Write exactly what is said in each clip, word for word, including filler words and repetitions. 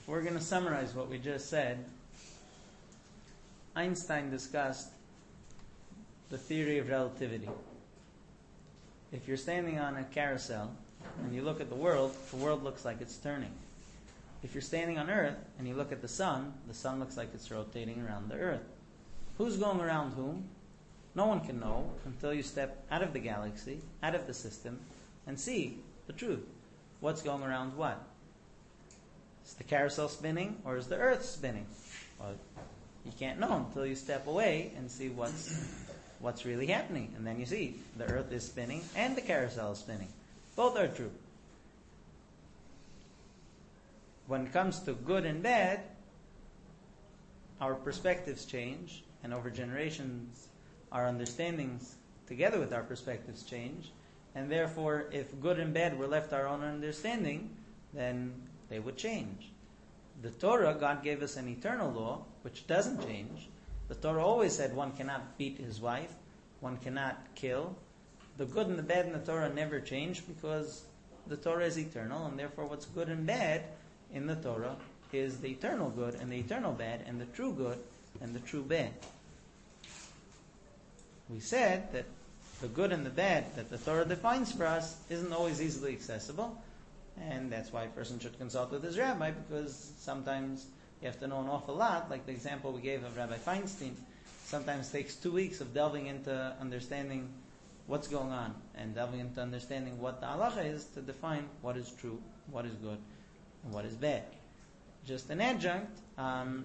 we're going to summarize what we just said. Einstein discussed the theory of relativity. If you're standing on a carousel and you look at the world, the world looks like it's turning. If you're standing on Earth and you look at the sun, the sun looks like it's rotating around the Earth. Who's going around whom? No one can know until you step out of the galaxy, out of the system, and see the truth. What's going around what? Is the carousel spinning or is the Earth spinning? Well, you can't know until you step away and see what's what's really happening. And then you see the Earth is spinning and the carousel is spinning. Both are true. When it comes to good and bad, our perspectives change, and over generations, our understandings, together with our perspectives, change. And therefore, if good and bad were left our own understanding, then they would change. The Torah, God gave us an eternal law, which doesn't change. The Torah always said one cannot beat his wife, one cannot kill. The good and the bad in the Torah never change because the Torah is eternal, and therefore what's good and bad in the Torah is the eternal good and the eternal bad and the true good and the true bad. We said that the good and the bad that the Torah defines for us isn't always easily accessible, and that's why a person should consult with his rabbi, because sometimes you have to know an awful lot, like the example we gave of Rabbi Feinstein. Sometimes it takes two weeks of delving into understanding what's going on and delving into understanding what the halacha is to define what is true, what is good, and what is bad. Just an adjunct. Um,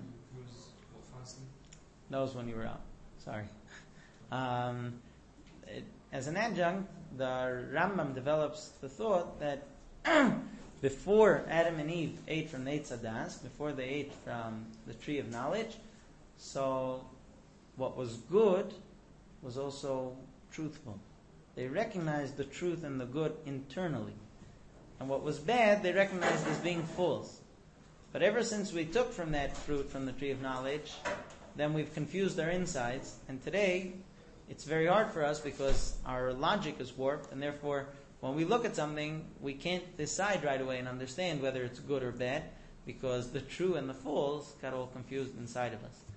that was when you were out. Sorry. Um, it, as an adjunct, the Rambam develops the thought that before Adam and Eve ate from the Eitz Hadas, before they ate from the tree of knowledge, so what was good was also truthful. They recognized the truth and the good internally. And what was bad, they recognized as being false. But ever since we took from that fruit, from the tree of knowledge, then we've confused our insides. And today, it's very hard for us because our logic is warped, and therefore, when we look at something, we can't decide right away and understand whether it's good or bad, because the true and the false got all confused inside of us.